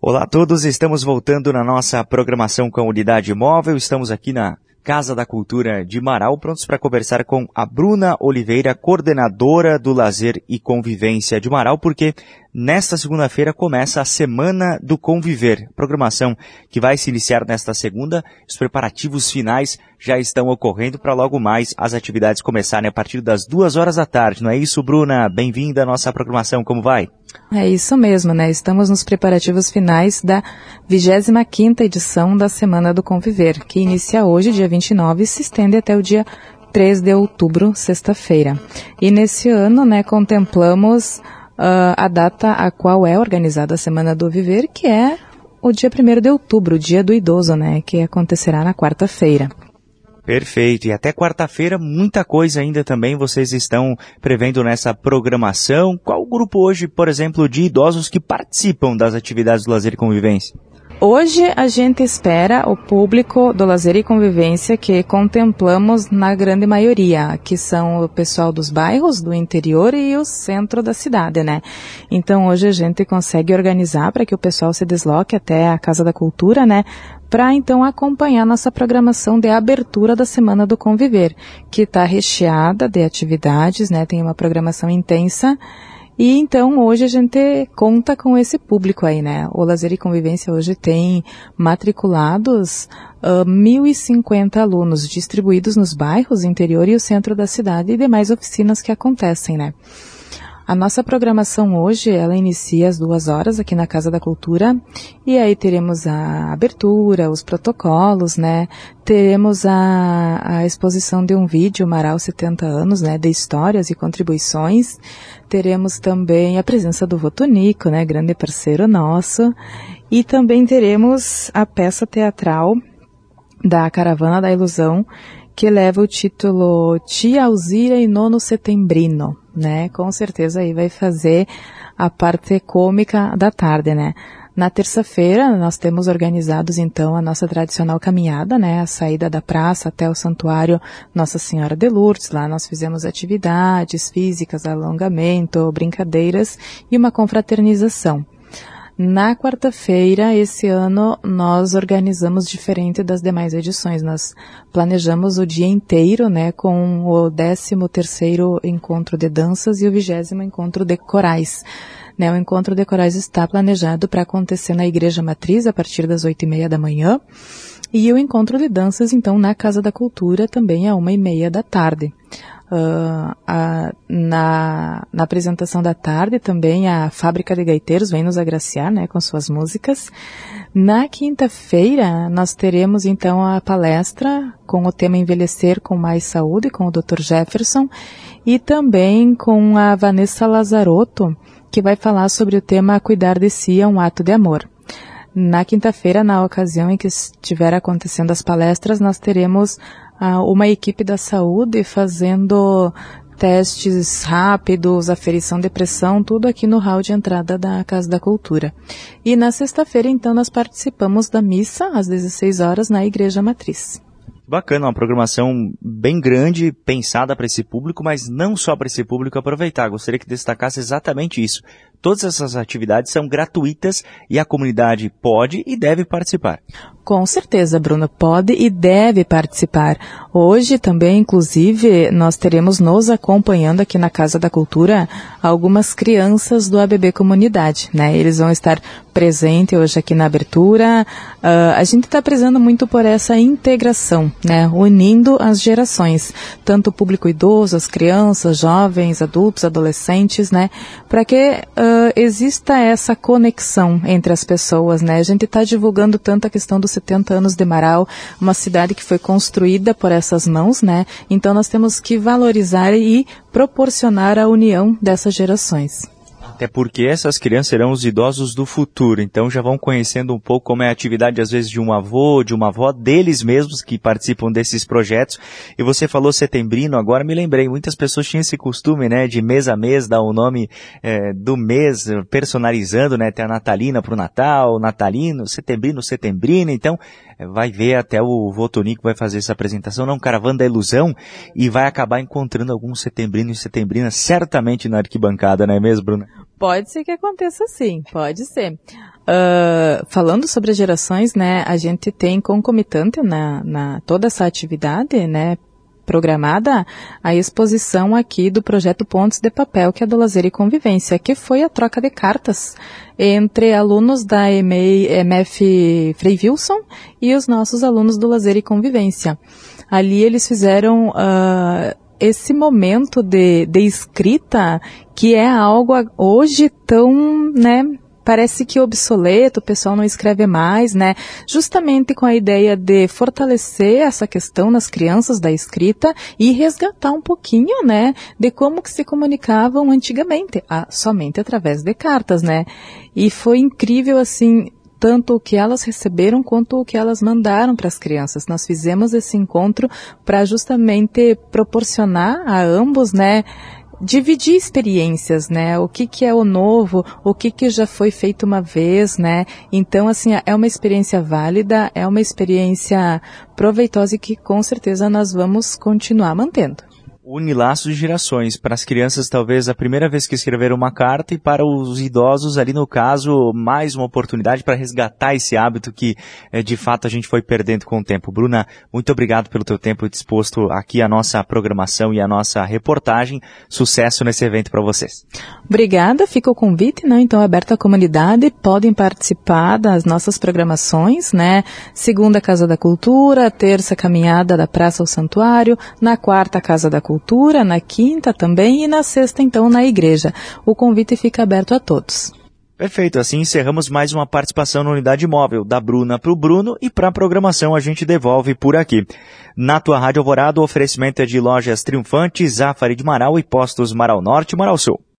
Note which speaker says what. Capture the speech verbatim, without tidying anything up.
Speaker 1: Olá a todos, estamos voltando na nossa programação com a Unidade Móvel, estamos aqui na Casa da Cultura de Marau, prontos para conversar com a Bruna Oliveira, coordenadora do Lazer e Convivência de Marau, porque nesta segunda-feira começa a Semana do Conviver, programação que vai se iniciar nesta segunda. Os preparativos finais já estão ocorrendo para logo mais as atividades começarem a partir das duas horas da tarde, não é isso, Bruna? Bem-vinda à nossa programação, como vai?
Speaker 2: É isso mesmo, né? Estamos nos preparativos finais da vigésima quinta edição da Semana do Conviver, que inicia hoje, dia vinte e nove, e se estende até o dia três de outubro, sexta-feira. E nesse ano, né, contemplamos uh, a data a qual é organizada a Semana do Viver, que é o dia primeiro de outubro, o dia do idoso, né, que acontecerá na quarta-feira.
Speaker 1: Perfeito. E até quarta-feira, muita coisa ainda também vocês estão prevendo nessa programação. Qual o grupo hoje, por exemplo, de idosos que participam das atividades do Lazer e Convivência?
Speaker 2: Hoje a gente espera o público do Lazer e Convivência que contemplamos na grande maioria, que são o pessoal dos bairros, do interior e o centro da cidade, né? Então hoje a gente consegue organizar para que o pessoal se desloque até a Casa da Cultura, né? Para então acompanhar nossa programação de abertura da Semana do Conviver, que está recheada de atividades, né? Tem uma programação intensa. E então hoje a gente conta com esse público aí, né? O Lazer e Convivência hoje tem matriculados uh, mil e cinquenta alunos distribuídos nos bairros, interior e o centro da cidade e demais oficinas que acontecem, né? A nossa programação hoje, ela inicia às duas horas aqui na Casa da Cultura, e aí teremos a abertura, os protocolos, né? Teremos a, a exposição de um vídeo, Marau setenta anos, né? De histórias e contribuições. Teremos também a presença do Votonico, né? Grande parceiro nosso. E também teremos a peça teatral da Caravana da Ilusão, que leva o título Tia Alzira e Nono Setembrino, né? Com certeza aí vai fazer a parte cômica da tarde, né? Na terça-feira nós temos organizados então a nossa tradicional caminhada, né? A saída da praça até o Santuário Nossa Senhora de Lourdes. Lá nós fizemos atividades físicas, alongamento, brincadeiras e uma confraternização. Na quarta-feira, esse ano, nós organizamos diferente das demais edições. Nós planejamos o dia inteiro, né, com o décimo terceiro encontro de danças e o vigésimo encontro de corais. Né, o encontro de corais está planejado para acontecer na Igreja Matriz a partir das oito e meia da manhã. E o encontro de danças, então, na Casa da Cultura também às uma e meia da tarde. Uh, a, na, na apresentação da tarde também a Fábrica de Gaiteiros vem nos agraciar, né, com suas músicas. Na quinta-feira nós teremos então a palestra com o tema Envelhecer com Mais Saúde, com o doutor Jefferson, e também com a Vanessa Lazarotto, que vai falar sobre o tema Cuidar de Si é um ato de amor. Na quinta-feira, na ocasião em que estiver acontecendo as palestras, nós teremos uh, uma equipe da saúde fazendo testes rápidos, aferição de pressão, tudo aqui no hall de entrada da Casa da Cultura. E na sexta-feira, então, nós participamos da missa às dezesseis horas na Igreja Matriz.
Speaker 1: Bacana, uma programação bem grande, pensada para esse público, mas não só para esse público aproveitar. Gostaria que destacasse exatamente isso. Todas essas atividades são gratuitas e a comunidade pode e deve participar.
Speaker 2: Com certeza, Bruno, pode e deve participar. Hoje também, inclusive, nós teremos nos acompanhando aqui na Casa da Cultura algumas crianças do A B B Comunidade, né? Eles vão estar presentes hoje aqui na abertura. Uh, a gente está prezando muito por essa integração, né? Unindo as gerações, tanto o público idoso, as crianças, jovens, adultos, adolescentes, né? Para que uh, exista essa conexão entre as pessoas, né? A gente está divulgando tanto a questão dos setenta anos de Marau, uma cidade que foi construída por essas mãos, né? Então nós temos que valorizar e proporcionar a união dessas gerações.
Speaker 1: Até porque essas crianças serão os idosos do futuro, então já vão conhecendo um pouco como é a atividade, às vezes, de um avô, de uma avó, deles mesmos que participam desses projetos. E você falou setembrino, agora me lembrei, muitas pessoas tinham esse costume, né, de mês a mês dar o nome é, do mês, personalizando, né, tem a natalina para o Natal, natalino, setembrino, setembrina, então vai ver até o Votonico vai fazer essa apresentação, não, Caravana da Ilusão, e vai acabar encontrando alguns setembrinos e setembrinas certamente na arquibancada, não é mesmo, Bruna?
Speaker 2: Pode ser que aconteça sim, pode ser. Uh, falando sobre as gerações, né, a gente tem concomitante na, na toda essa atividade, né, programada, a exposição aqui do projeto Pontes de Papel, que é do Lazer e Convivência, que foi a troca de cartas entre alunos da M F Frei Wilson e os nossos alunos do Lazer e Convivência. Ali eles fizeram uh, esse momento de, de escrita, que é algo hoje tão, né, parece que obsoleto, o pessoal não escreve mais, né? Justamente com a ideia de fortalecer essa questão nas crianças da escrita e resgatar um pouquinho, né, de como que se comunicavam antigamente, ah, somente através de cartas, né? E foi incrível, assim, tanto o que elas receberam quanto o que elas mandaram para as crianças. Nós fizemos esse encontro para justamente proporcionar a ambos, né, dividir experiências, né? O que que é o novo, o que que já foi feito uma vez, né? Então, assim, é uma experiência válida, é uma experiência proveitosa e que com certeza nós vamos continuar mantendo.
Speaker 1: Une laços de gerações. Para as crianças, talvez a primeira vez que escreveram uma carta, e para os idosos, ali no caso, mais uma oportunidade para resgatar esse hábito que, de fato, a gente foi perdendo com o tempo. Bruna, muito obrigado pelo teu tempo disposto aqui à nossa programação e à nossa reportagem. Sucesso nesse evento para vocês.
Speaker 2: Obrigada, fica o convite, né? Então, aberto à comunidade, podem participar das nossas programações, né? Segunda, Casa da Cultura, terça, Caminhada da Praça ao Santuário, na quarta, Casa da Cultura, Cultura, na quinta também e na sexta, então, na igreja. O convite fica aberto a todos.
Speaker 1: Perfeito, assim encerramos mais uma participação na Unidade Móvel, da Bruna para o Bruno, e para a programação a gente devolve por aqui. Na tua Rádio Alvorada, o oferecimento é de Lojas Triunfante, Zafari de Marau e Postos Marau Norte e Marau Sul.